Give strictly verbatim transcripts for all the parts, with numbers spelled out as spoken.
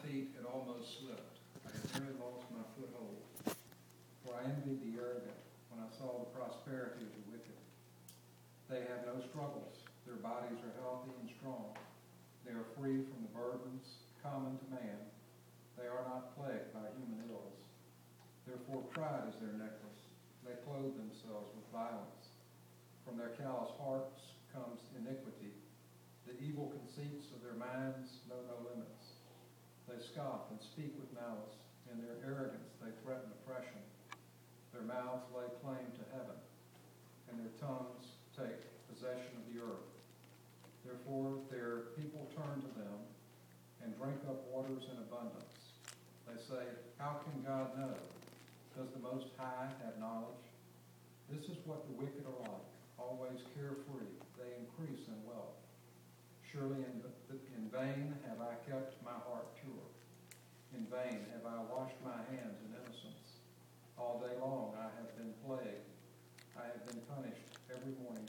feet had almost slipped. I had nearly lost my foothold. For I envied the arrogant when I saw the prosperity of the wicked. They have no struggles. Their bodies are healthy and strong. They are free from the burdens common to man. They are not plagued by human ills. Therefore pride is their necklace. They clothe themselves with violence. From their callous hearts comes iniquity. The evil conceits of their minds know no limits. They scoff and speak with malice. In their arrogance they threaten oppression. Their mouths lay claim to heaven, and their tongues take possession of the earth. Therefore their people turn to them and drink up waters in abundance. They say, how can God know? Does the Most High have knowledge? This is what the wicked are like, always carefree. They increase in wealth. Surely in, in vain have I kept my heart pure. In vain have I washed my hands in innocence. All day long I have been plagued. I have been punished every morning.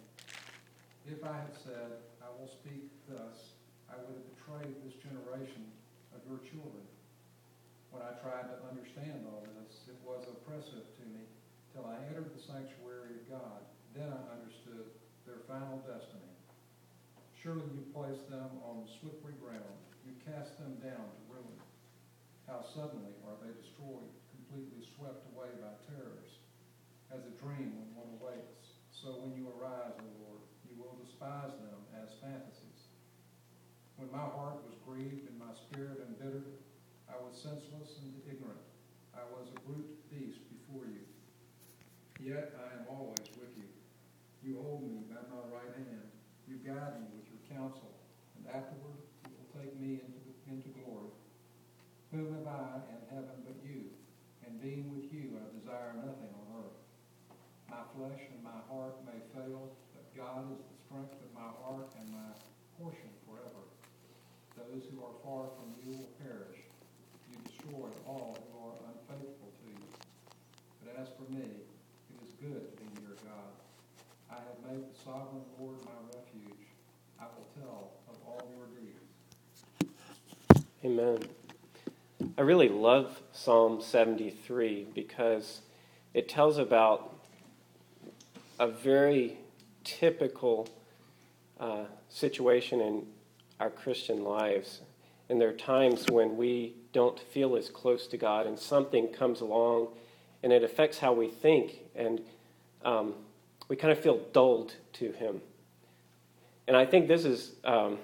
If I had said, I will speak thus, I would have betrayed this generation of your children. When I tried to understand all this, it was oppressive to me till I entered the sanctuary of God. Then I understood their final destiny. Surely you place them on slippery ground. You cast them down to ruin. How suddenly are they destroyed, completely swept away by terrors, as a dream when one awakes. So when you arise, O Lord, you will despise them as fantasies. When my heart was grieved and my spirit embittered, I was senseless and ignorant. I was a brute beast before you. Yet I am always with you. You hold me by my right hand. You guide me with your counsel, and afterward you will take me into, the, into glory. Whom have I in heaven but you? And being with you, I desire nothing on earth. My flesh and my heart may fail, but God is the strength of my heart and my portion forever. Those who are far from you will perish. You destroy all who are unfaithful to you. But as for me, it is good to be near God. I have made the sovereign Lord my refuge. I will tell of all your deeds. Amen. I really love Psalm seventy-three because it tells about a very typical uh, situation in our Christian lives. And there are times when we don't feel as close to God and something comes along and it affects how we think, and um, we kind of feel dulled to him. And I think this is um,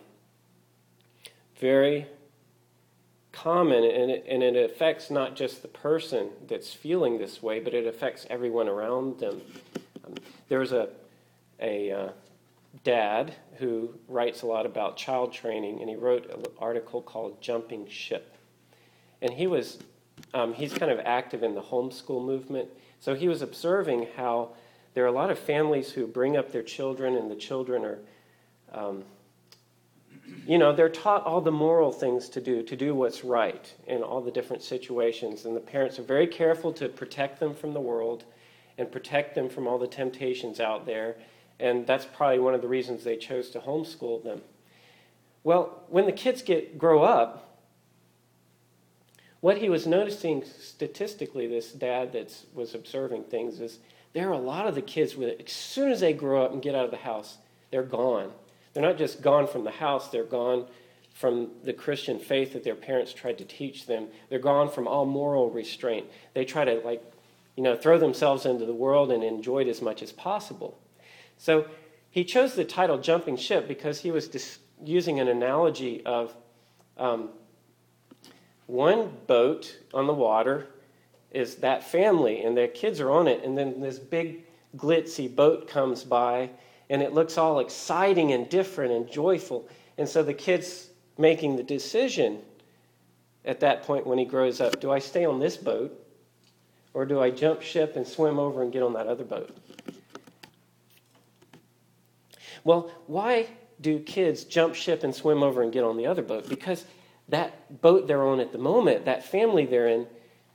very common, and it, and it affects not just the person that's feeling this way, but it affects everyone around them. Um, there's a, a uh, dad who writes a lot about child training, and he wrote an article called Jumping Ship. And he was, um, he's kind of active in the homeschool movement. So he was observing how there are a lot of families who bring up their children, and the children are, um, you know, they're taught all the moral things to do, to do what's right in all the different situations. And the parents are very careful to protect them from the world and protect them from all the temptations out there. And that's probably one of the reasons they chose to homeschool them. Well, when the kids get grow up, what he was noticing statistically, this dad that was observing things, is there are a lot of the kids with it. As soon as they grow up and get out of the house, they're gone. They're not just gone from the house, they're gone from the Christian faith that their parents tried to teach them. They're gone from all moral restraint. They try to, like, you know, throw themselves into the world and enjoy it as much as possible. So he chose the title Jumping Ship because he was dis- using an analogy of um, one boat on the water is that family, and their kids are on it, and then this big glitzy boat comes by, and it looks all exciting and different and joyful. And so the kid's making the decision at that point when he grows up, do I stay on this boat, or do I jump ship and swim over and get on that other boat? Well, why do kids jump ship and swim over and get on the other boat? Because that boat they're on at the moment, that family they're in,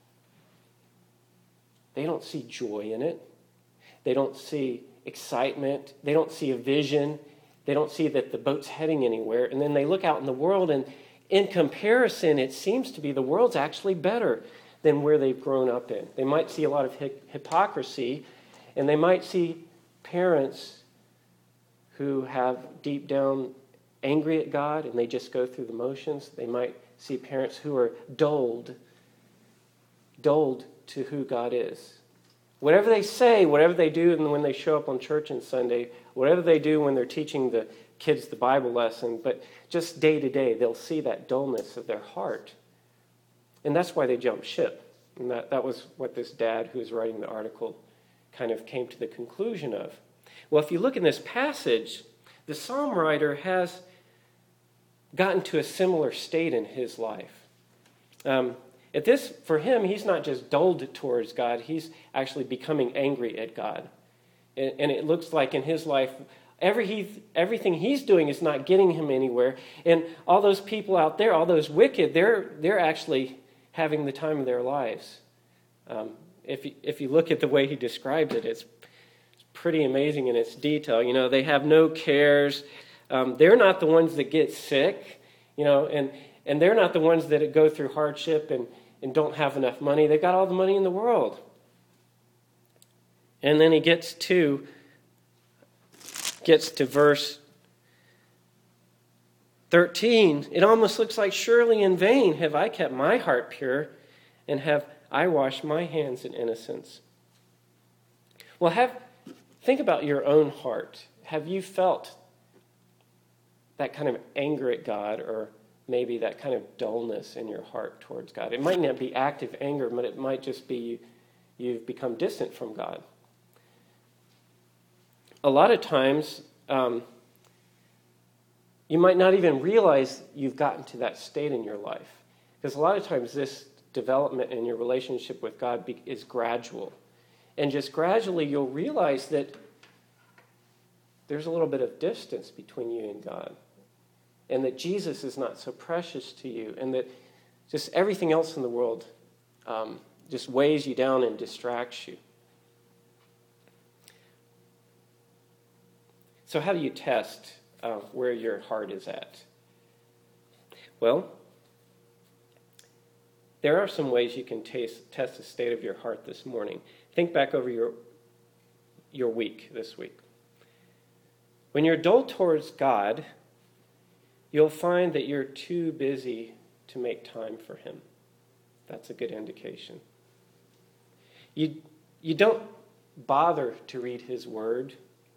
they don't see joy in it. They don't see excitement. They don't see a vision. They don't see that the boat's heading anywhere. And then they look out in the world, and in comparison, it seems to be the world's actually better than where they've grown up in. They might see a lot of hi- hypocrisy, and they might see parents who have deep down angry at God and they just go through the motions. They might see parents who are dulled, dulled to who God is. Whatever they say, whatever they do and when they show up on church on Sunday, whatever they do when they're teaching the kids the Bible lesson, but just day to day, they'll see that dullness of their heart. And that's why they jump ship. And that, that was what this dad who was writing the article kind of came to the conclusion of. Well, if you look in this passage, the psalm writer has gotten to a similar state in his life. Um, at this, for him, he's not just dulled towards God, he's actually becoming angry at God. And, and it looks like in his life, every he, everything he's doing is not getting him anywhere. And all those people out there, all those wicked, they're they're actually having the time of their lives. Um, if you, if you look at the way he described it, it's pretty amazing in its detail. You know, they have no cares. Um, they're not the ones that get sick, you know, and, and they're not the ones that go through hardship and, and don't have enough money. They've got all the money in the world. And then he gets to gets to verse thirteen. It almost looks like, surely in vain have I kept my heart pure, and have I washed my hands in innocence. Well, have think about your own heart. Have you felt that kind of anger at God, or maybe that kind of dullness in your heart towards God? It might not be active anger, but it might just be you, you've become distant from God. A lot of times, um, you might not even realize you've gotten to that state in your life. Because a lot of times this development in your relationship with God be, is gradual. And just gradually you'll realize that there's a little bit of distance between you and God. And that Jesus is not so precious to you. And that just everything else in the world um, just weighs you down and distracts you. So how do you test uh, where your heart is at? Well, there are some ways you can taste, test the state of your heart this morning. Think back over your, your week this week. When you're dull towards God, you'll find that you're too busy to make time for Him. That's a good indication. You, you don't bother to read His Word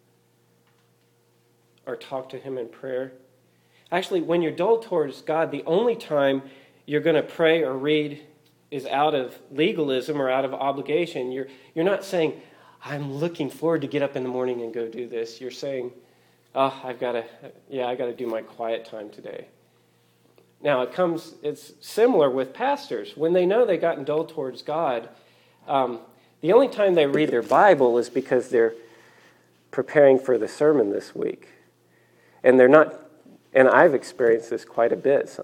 or talk to Him in prayer. Actually, when you're dull towards God, the only time you're going to pray or read is out of legalism or out of obligation. You're, you're not saying, I'm looking forward to get up in the morning and go do this. You're saying, oh, I've got to, yeah, I got to do my quiet time today. Now, it comes, it's similar with pastors. When they know they've gotten dull towards God, um, the only time they read their Bible is because they're preparing for the sermon this week. And they're not, and I've experienced this quite a bit. So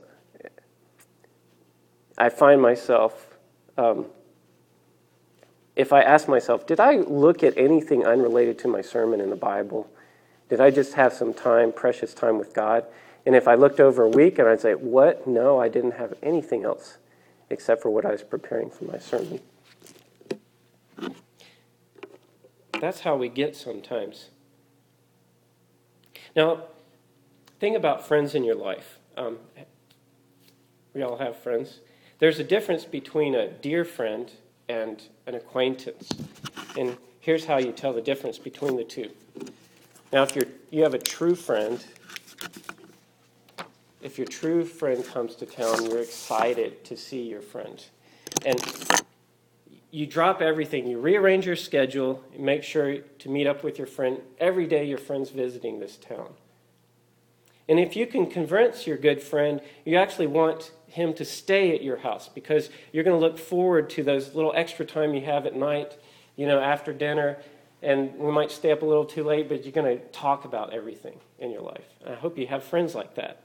I find myself, um, if I ask myself, did I look at anything unrelated to my sermon in the Bible? Did I just have some time, precious time with God? And if I looked over a week and I'd say, what? No, I didn't have anything else except for what I was preparing for my sermon. That's how we get sometimes. Now, think about friends in your life. Um, we all have friends. There's a difference between a dear friend and an acquaintance. And here's how you tell the difference between the two. Now, if you're, you have a true friend, if your true friend comes to town, you're excited to see your friend. And you drop everything. You rearrange your schedule. You make sure to meet up with your friend every day your friend's visiting this town. And if you can convince your good friend, you actually want him to stay at your house because you're going to look forward to those little extra time you have at night, you know, after dinner. And we might stay up a little too late, but you're going to talk about everything in your life. And I hope you have friends like that.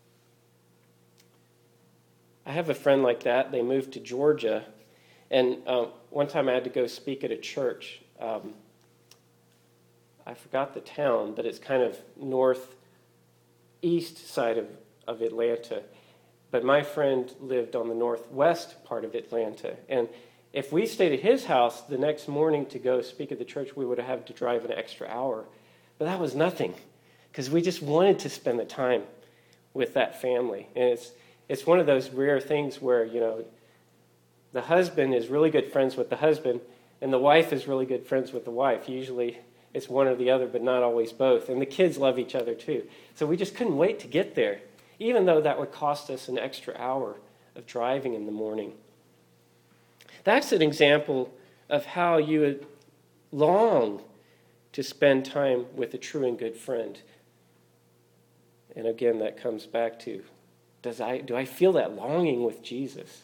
I have a friend like that. They moved to Georgia. And um, one time I had to go speak at a church. Um, I forgot the town, but it's kind of northeast side of, of Atlanta. but my friend lived on the northwest part of Atlanta. And if we stayed at his house the next morning to go speak at the church, we would have had to drive an extra hour. But that was nothing, because we just wanted to spend the time with that family. And it's it's one of those rare things where, you know, the husband is really good friends with the husband, and the wife is really good friends with the wife. Usually it's one or the other, but not always both. And the kids love each other too. So we just couldn't wait to get there, even though that would cost us an extra hour of driving in the morning. That's an example of how you would long to spend time with a true and good friend. And again, that comes back to, does I do I feel that longing with Jesus?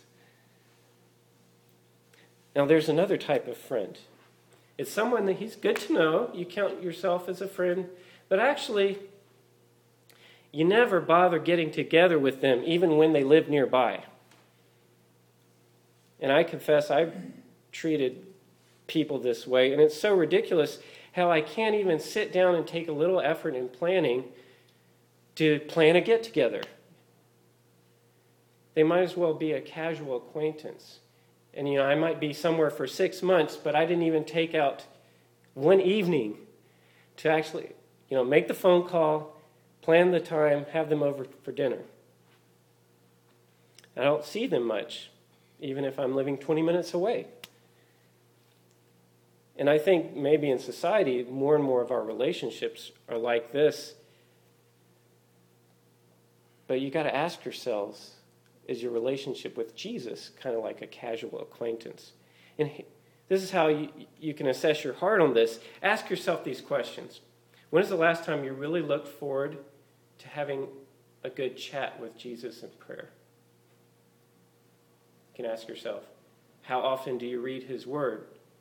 Now, there's another type of friend. It's someone that he's good to know. You count yourself as a friend, but actually, you never bother getting together with them, even when they live nearby. And I confess, I've treated people this way, and it's so ridiculous how I can't even sit down and take a little effort in planning to plan a get-together. They might as well be a casual acquaintance. And, you know, I might be somewhere for six months, but I didn't even take out one evening to actually, you know, make the phone call, plan the time, have them over for dinner. I don't see them much, even if I'm living twenty minutes away. And I think maybe in society, more and more of our relationships are like this. But you got to ask yourselves, is your relationship with Jesus kind of like a casual acquaintance? And this is how you, you can assess your heart on this. Ask yourself these questions. When is the last time you really looked forward to having a good chat with Jesus in prayer? You can ask yourself, how often do you read his word?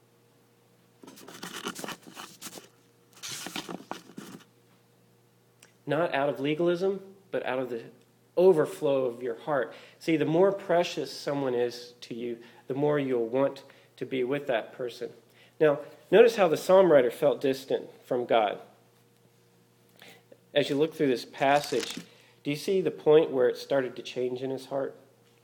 Not out of legalism, but out of the overflow of your heart. See, the more precious someone is to you, the more you'll want to be with that person. Now, notice how the psalm writer felt distant from God. As you look through this passage, do you see the point where it started to change in his heart?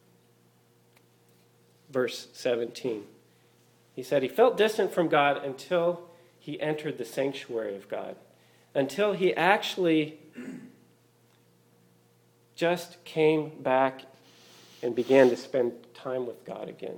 Verse seventeen. He said he felt distant from God until he entered the sanctuary of God, until he actually just came back and began to spend time with God again.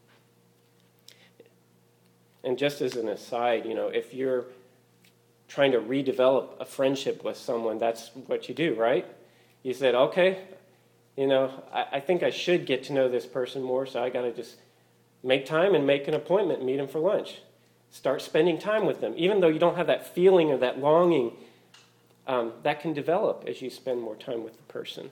And just as an aside, you know, if you're trying to redevelop a friendship with someone, that's what you do, right? You said, okay, you know, I, I think I should get to know this person more, so I got to just make time and make an appointment, meet them for lunch. Start spending time with them. Even though you don't have that feeling or that longing, um, that can develop as you spend more time with the person.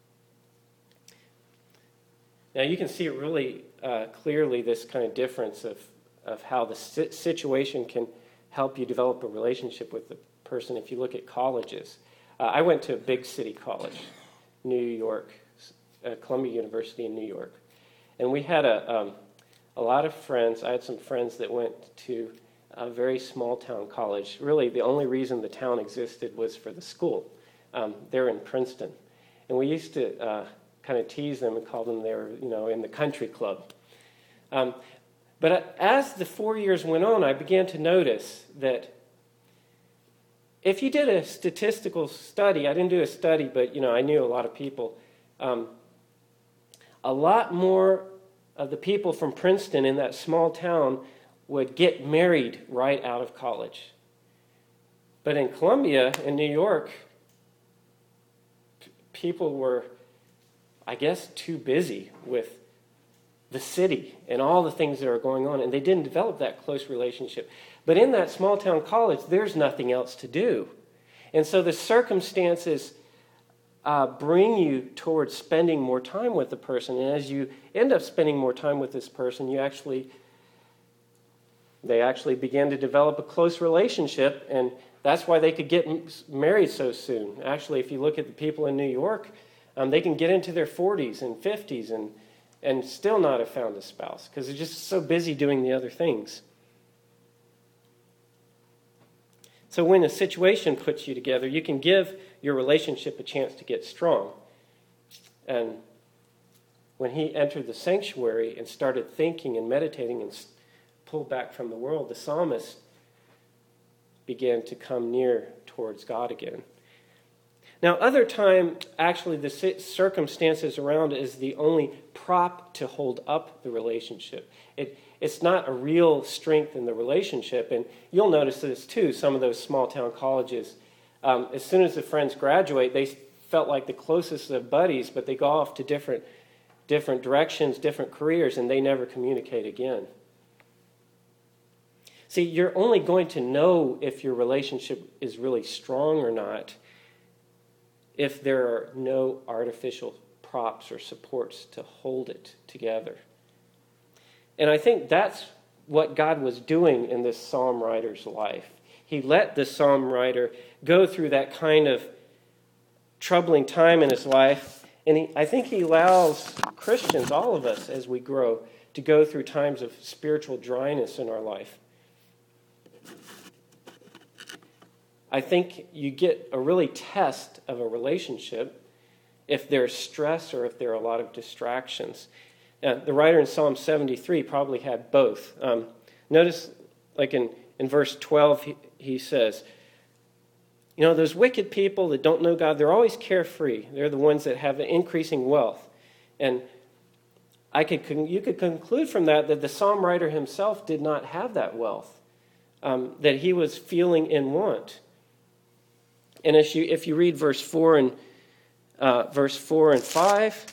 Now you can see really uh, clearly this kind of difference of, of how the situation can help you develop a relationship with the person if you look at colleges. Uh, I went to a big city college, New York, uh, Columbia University in New York. And we had a, um, a lot of friends. I had some friends that went to a very small town college. Really, the only reason the town existed was for the school. Um, they're in Princeton. And we used to uh, kind of tease them and call them they were, you know, in the country club. Um, but as the four years went on, I began to notice that if you did a statistical study, I didn't do a study, but, you know, I knew a lot of people. Um, a lot more of the people from Princeton in that small town would get married right out of college. But in Columbia, in New York, p- people were, I guess, too busy with the city and all the things that are going on, and they didn't develop that close relationship. But in that small town college, there's nothing else to do. And so the circumstances uh, bring you towards spending more time with the person. And as you end up spending more time with this person, you actually, they actually began to develop a close relationship, and that's why they could get married so soon. Actually, if you look at the people in New York, um, they can get into their forties and fifties and, and still not have found a spouse because they're just so busy doing the other things. So when a situation puts you together, you can give your relationship a chance to get strong. And when he entered the sanctuary and started thinking and meditating and pulled back from the world, the psalmist began to come near towards God again. Now, other time, actually, the circumstances around is the only prop to hold up the relationship. It, it's not a real strength in the relationship. And you'll notice this, too, some of those small-town colleges. Um, as soon as the friends graduate, they felt like the closest of buddies, but they go off to different, different directions, different careers, and they never communicate again. See, you're only going to know if your relationship is really strong or not if there are no artificial props or supports to hold it together. And I think that's what God was doing in this psalm writer's life. He let the psalm writer go through that kind of troubling time in his life, and he, I think he allows Christians, all of us, as we grow, to go through times of spiritual dryness in our life. I think you get a really test of a relationship if there's stress or if there are a lot of distractions. Now, the writer in Psalm seventy-three probably had both. Um, notice, like in, in verse twelve, he, he says, you know, those wicked people that don't know God, they're always carefree. They're the ones that have increasing wealth. And I could you could conclude from that that the psalm writer himself did not have that wealth, um, that he was feeling in want. And as you, if you read verse four and uh, verse four and five,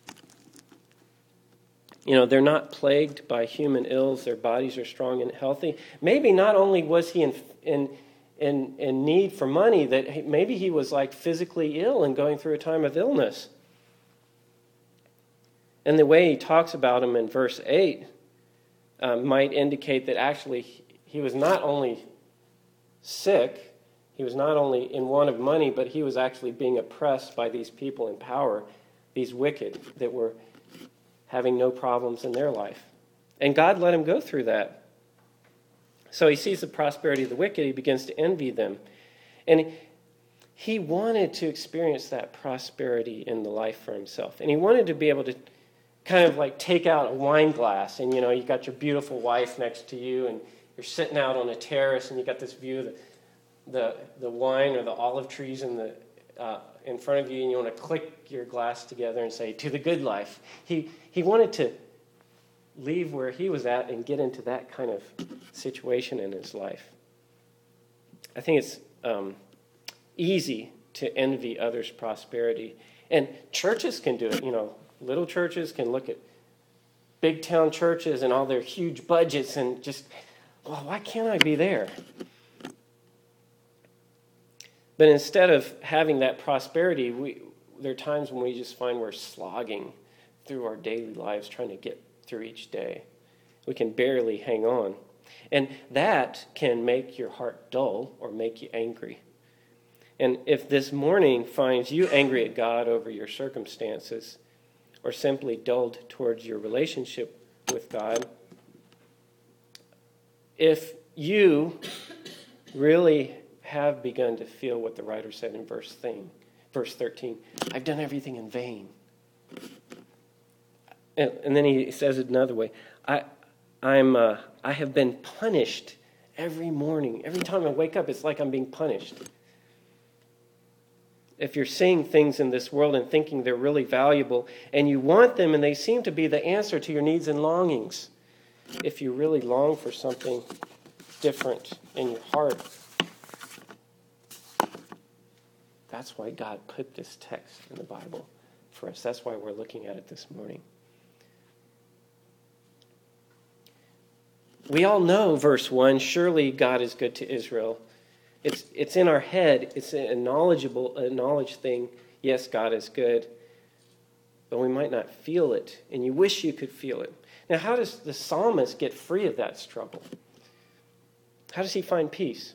you know, they're not plagued by human ills. Their bodies are strong and healthy. Maybe not only was he in in in, in need for money, that he, maybe he was like physically ill and going through a time of illness. And the way he talks about him in verse eight uh, might indicate that actually he was not only sick. He was not only in want of money, but he was actually being oppressed by these people in power, these wicked that were having no problems in their life. And God let him go through that. So he sees the prosperity of the wicked. He begins to envy them. And he wanted to experience that prosperity in the life for himself. And he wanted to be able to kind of like take out a wine glass. And, you know, you got your beautiful wife next to you, and you're sitting out on a terrace, and you got this view of the the the wine or the olive trees in the uh, in front of you, and you want to click your glass together and say, to the good life. He he wanted to leave where he was at and get into that kind of situation in his life. I think it's um, easy to envy others' prosperity. And churches can do it. You know, little churches can look at big town churches and all their huge budgets and just, well, why can't I be there? But instead of having that prosperity, we, there are times when we just find we're slogging through our daily lives trying to get through each day. We can barely hang on. And that can make your heart dull or make you angry. And if this morning finds you angry at God over your circumstances or simply dulled towards your relationship with God, if you really have begun to feel what the writer said in verse thing, verse thirteen, I've done everything in vain. And, and then he says it another way. I, I'm, uh, I have been punished every morning. Every time I wake up, it's like I'm being punished. If you're seeing things in this world and thinking they're really valuable, and you want them, and they seem to be the answer to your needs and longings, if you really long for something different in your heart, that's why God put this text in the Bible for us. That's why we're looking at it this morning. We all know verse one, surely God is good to Israel. It's it's in our head. It's a knowledgeable, a knowledge thing. Yes, God is good. But we might not feel it, and you wish you could feel it. Now, how does the psalmist get free of that struggle? How does he find peace?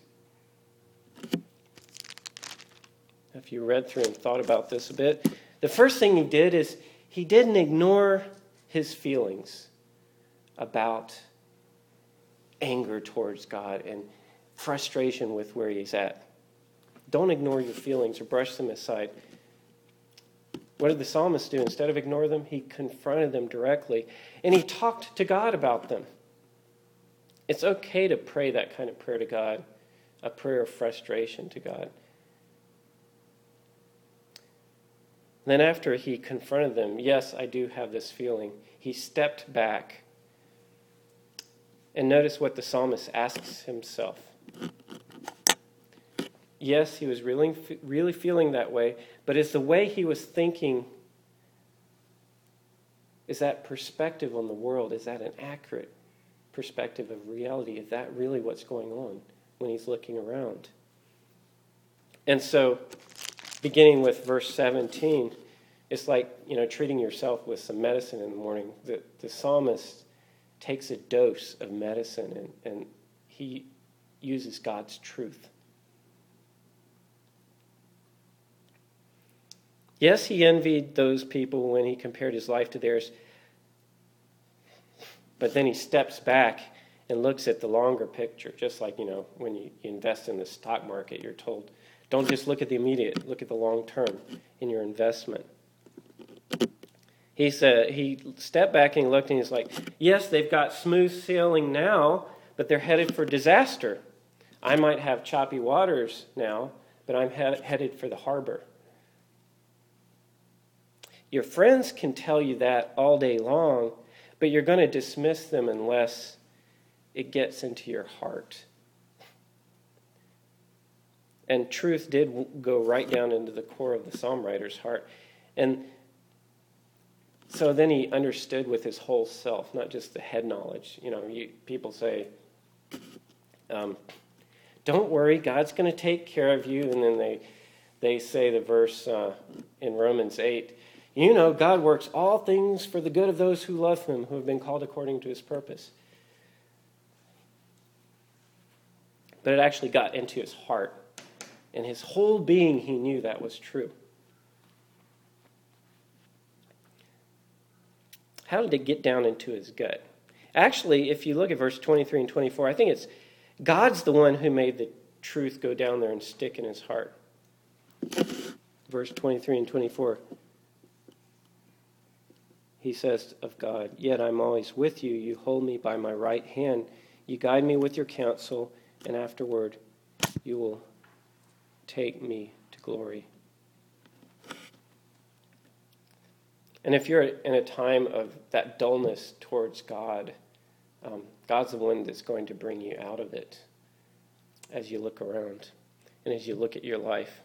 If you read through and thought about this a bit, the first thing he did is he didn't ignore his feelings about anger towards God and frustration with where he's at. Don't ignore your feelings or brush them aside. What did the psalmist do? Instead of ignore them, he confronted them directly, and he talked to God about them. It's okay to pray that kind of prayer to God, a prayer of frustration to God. Then after he confronted them, yes, I do have this feeling, he stepped back. And notice what the psalmist asks himself. Yes, he was really, really feeling that way, but is the way he was thinking, is that perspective on the world, is that an accurate perspective of reality? Is that really what's going on when he's looking around? And so, beginning with verse seventeen, it's like, you know, treating yourself with some medicine in the morning. The, the psalmist takes a dose of medicine and, and he uses God's truth. Yes, he envied those people when he compared his life to theirs, but then he steps back and looks at the longer picture, just like, you know, when you invest in the stock market, you're told, don't just look at the immediate, look at the long term in your investment. He said, he stepped back and he looked and he's like, yes, they've got smooth sailing now, but they're headed for disaster. I might have choppy waters now, but I'm he- headed for the harbor. Your friends can tell you that all day long, but you're going to dismiss them unless it gets into your heart. And truth did go right down into the core of the psalm writer's heart. And so then he understood with his whole self, not just the head knowledge. You know, you, people say, um, don't worry, God's going to take care of you. And then they, they say the verse uh, in Romans eight, you know, God works all things for the good of those who love him, who have been called according to his purpose. But it actually got into his heart. And his whole being, he knew that was true. How did it get down into his gut? Actually, if you look at verse twenty-three and twenty-four, I think it's God's the one who made the truth go down there and stick in his heart. Verse twenty-three and twenty-four. He says of God, yet I'm always with you. You hold me by my right hand. You guide me with your counsel, and afterward you will take me to glory. And if you're in a time of that dullness towards God, um, God's the one that's going to bring you out of it as you look around and as you look at your life.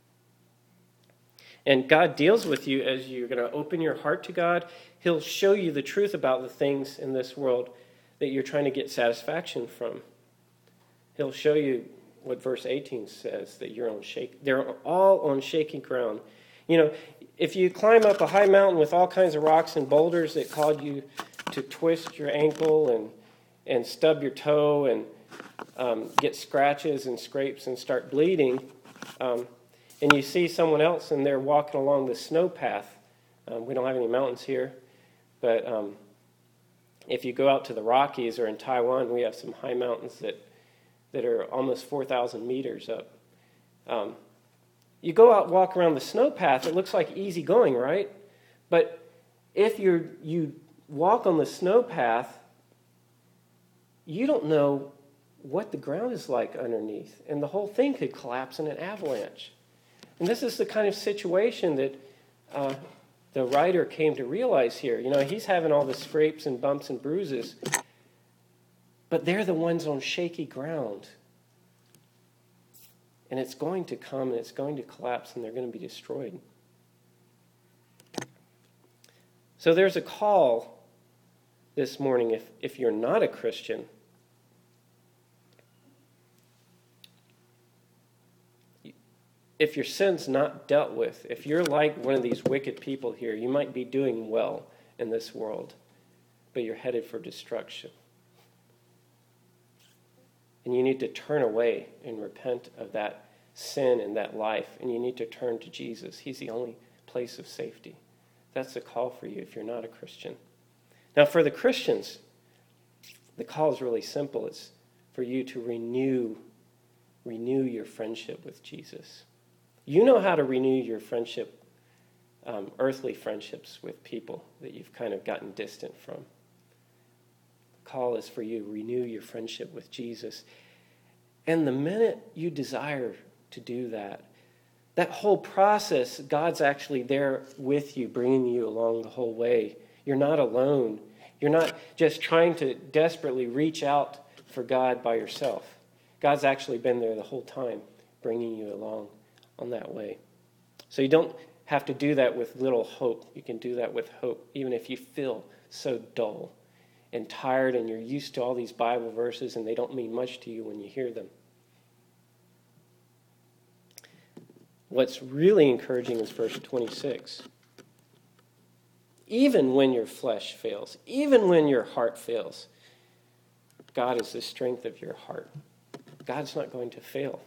And God deals with you as you're going to open your heart to God. He'll show you the truth about the things in this world that you're trying to get satisfaction from. He'll show you what verse eighteen says, that you're on shake. They're all on shaky ground. You know, if you climb up a high mountain with all kinds of rocks and boulders that cause you to twist your ankle and and stub your toe and um, get scratches and scrapes and start bleeding, um, and you see someone else and they're walking along the snow path. Um, we don't have any mountains here, but um, if you go out to the Rockies or in Taiwan, we have some high mountains that, that are almost four thousand meters up. Um, you go out and walk around the snow path, it looks like easy going, right? But if you're, you walk on the snow path, you don't know what the ground is like underneath, and the whole thing could collapse in an avalanche. And this is the kind of situation that uh, the writer came to realize here. You know, he's having all the scrapes and bumps and bruises, but they're the ones on shaky ground. And it's going to come and it's going to collapse and they're going to be destroyed. So there's a call this morning, if, if you're not a Christian, if your sin's not dealt with, if you're like one of these wicked people here, you might be doing well in this world, but you're headed for destruction. And you need to turn away and repent of that sin and that life, and you need to turn to Jesus. He's the only place of safety. That's a call for you if you're not a Christian. Now, for the Christians, the call is really simple. It's for you to renew, renew your friendship with Jesus. You know how to renew your friendship um, earthly friendships with people that you've kind of gotten distant from. The call is for you. Renew your friendship with Jesus. And the minute you desire to do that, that whole process, God's actually there with you, bringing you along the whole way. You're not alone. You're not just trying to desperately reach out for God by yourself. God's actually been there the whole time, bringing you along on that way. So you don't have to do that with little hope. You can do that with hope, even if you feel so dull and tired and you're used to all these Bible verses and they don't mean much to you when you hear them. What's really encouraging is verse twenty-six. Even when your flesh fails, even when your heart fails, God is the strength of your heart. God's not going to fail.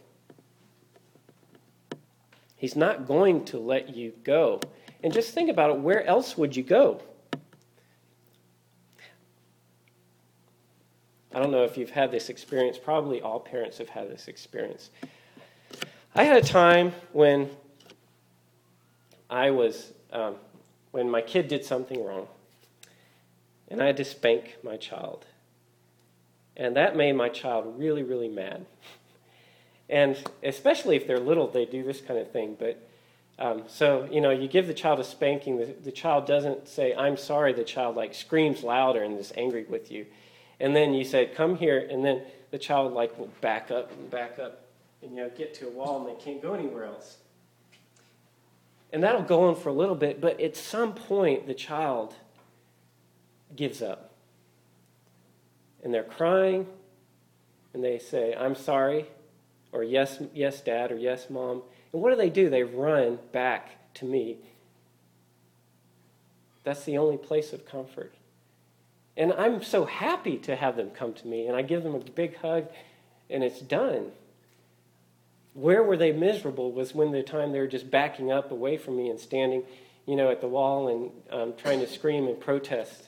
He's not going to let you go. And just think about it, where else would you go? I don't know if you've had this experience. Probably all parents have had this experience. I had a time when I was, um, when my kid did something wrong, and I had to spank my child. And that made my child really, really mad. And especially if they're little, they do this kind of thing. But um, so, you know, you give the child a spanking, the, the child doesn't say, I'm sorry, the child like screams louder and is angry with you. And then you say, come here, and then the child like will back up and back up and, you know, get to a wall and they can't go anywhere else. And that'll go on for a little bit, but at some point the child gives up. And they're crying, and they say, I'm sorry, or yes, yes, Dad, or yes, Mom. And what do they do? They run back to me. That's the only place of comfort. And I'm so happy to have them come to me, and I give them a big hug, and it's done. Where were they miserable was when the time they were just backing up away from me and standing, you know, at the wall and um, trying to scream and protest.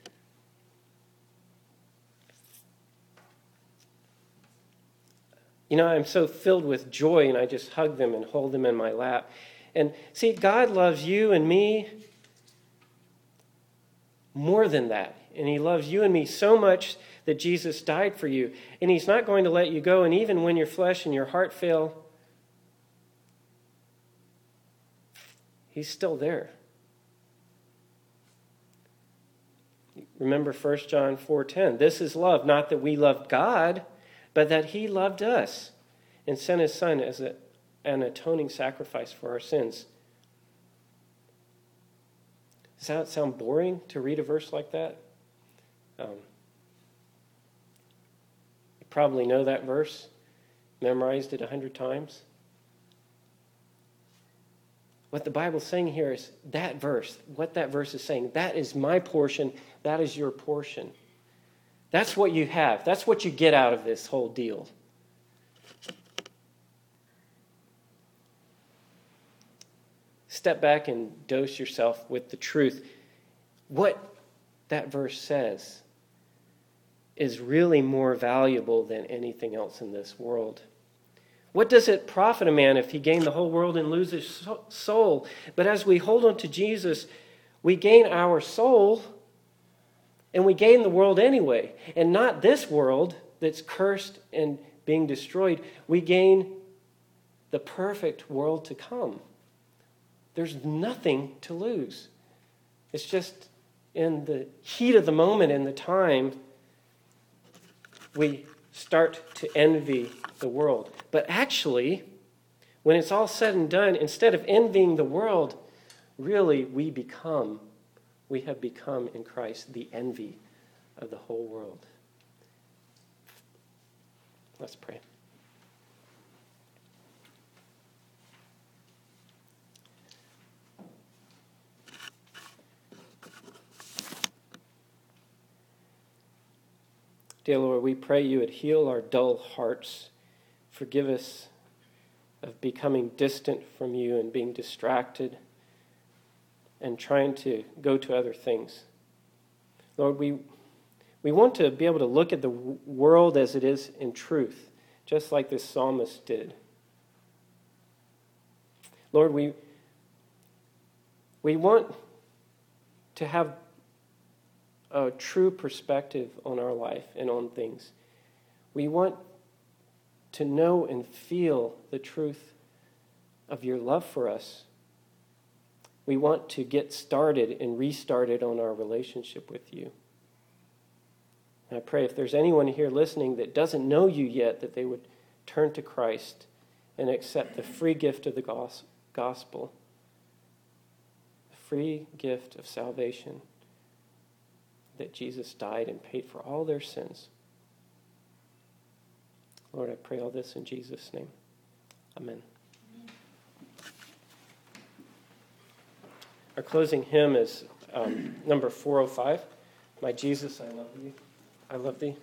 You know, I'm so filled with joy, and I just hug them and hold them in my lap. And see, God loves you and me more than that. And he loves you and me so much that Jesus died for you. And he's not going to let you go. And even when your flesh and your heart fail, he's still there. Remember First John four ten. This is love, not that we loved God, but that he loved us and sent his Son as a, an atoning sacrifice for our sins. Does that sound boring to read a verse like that? Um, you probably know that verse, memorized it a hundred times. What the Bible's saying here is that verse, what that verse is saying, that is my portion, that is your portion. That's what you have. That's what you get out of this whole deal. Step back and dose yourself with the truth. What that verse says is really more valuable than anything else in this world. What does it profit a man if he gain the whole world and lose his soul? But as we hold on to Jesus, we gain our soul and we gain the world anyway. And not this world that's cursed and being destroyed. We gain the perfect world to come. There's nothing to lose. It's just in the heat of the moment, in the time, we start to envy the world. But actually, when it's all said and done, instead of envying the world, really we become, we have become in Christ the envy of the whole world. Let's pray. Dear Lord, we pray you would heal our dull hearts. Forgive us of becoming distant from you and being distracted and trying to go to other things. Lord, we we want to be able to look at the world as it is in truth, just like this psalmist did. Lord, we We want to have a true perspective on our life and on things. We want to know and feel the truth of your love for us. We want to get started and restarted on our relationship with you. And I pray if there's anyone here listening that doesn't know you yet, that they would turn to Christ and accept the free gift of the gospel, the free gift of salvation, that Jesus died and paid for all their sins. Lord, I pray all this in Jesus' name. Amen. Our closing hymn is um, number four oh five. My Jesus, I love thee. I love thee.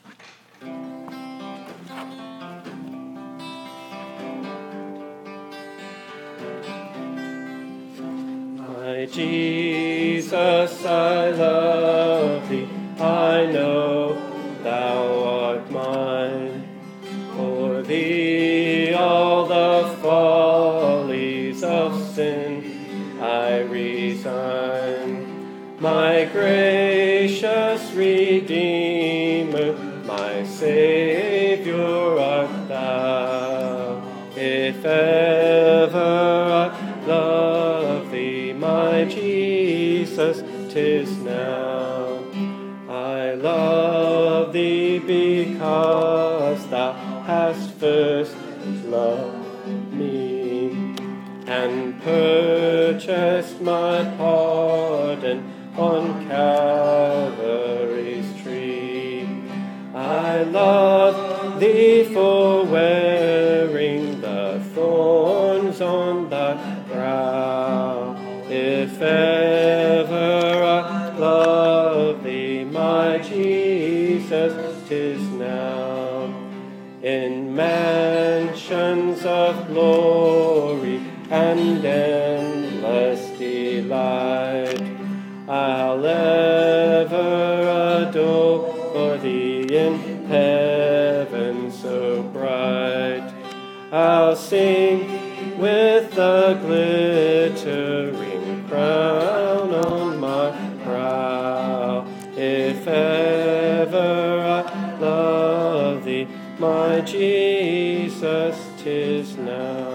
My Jesus, I love thee. I know thou art mine. For thee all the follies of sin I resign. My gracious Redeemer, my Savior art thou. If ever I love thee, my Jesus, 'tis now. I love thee because thou hast first loved me and purchased my pardon on Calvary's tree. I love thee for wearing the thorns on thy brow. If ever I love thee, my Jesus, 'tis now. In mansions of glory and endless delight, I'll ever adore thee in heaven so bright. I'll sing with the glittering crown on my brow. If ever I love thee, my Jesus, 'tis now.